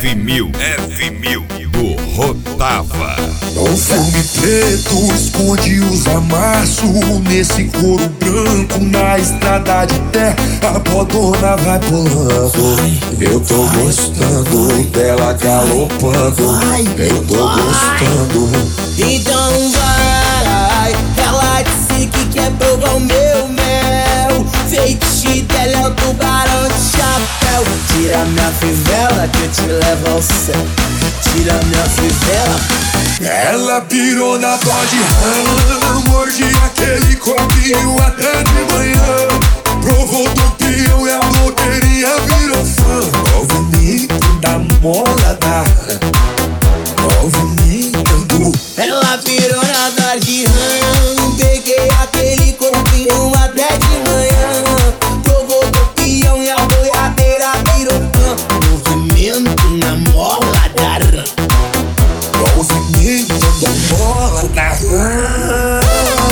F1000 do Rotava. O filme preto esconde os amassos nesse couro branco na estrada de terra. A bodona vai pulando. Eu tô gostando dela galopando. Eu tô gostando. Então vai, ela disse que quer provar o meu mel. Feitiço dela é o tubarão de chapéu. Tira minha fivela que eu te levo ao céu. Tira minha fivela. Ela pirou na bode rã, morde aquele copinho até de manhã. Provou do peão e a blogueirinha virou fã. Movimento da mola da movimento. Ela virou na bode rã, peguei aquele copinho até de manhã. Provou do peão e a boiadeira virou fã. Movimento na mola da rã. Movimento da mola da rã.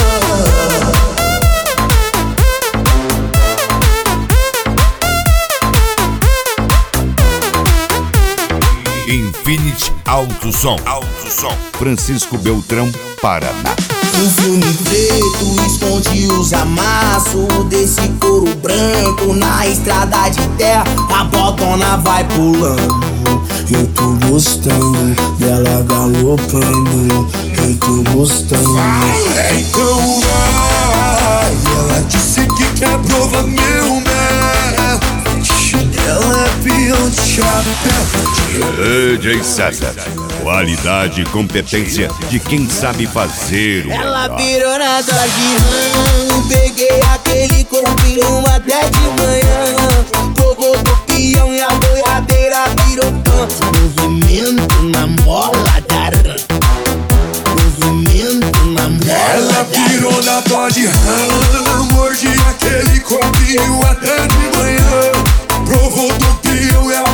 Infinity Alto Som. Francisco Beltrão, Paraná. O filme preto esconde os amassos desse couro branco na estrada de terra. A botona vai pulando. Eu tô gostando dela galopando. Eu tô gostando. Então vai. Ela disse que quer provar meu mel. Ela é peão de chapéu. DJ César. Qualidade e competência de quem sabe fazer o Ela melhor. virou na Dodge Ram, peguei aquele corpinho até de manhã. Provou do peão e a boiadeira virou fã. Movimento na mola da rã. Movimento na mola Ela da rã. pirou na Dodge Ram, morde aquele copinho até de manhã. Provou do peão e a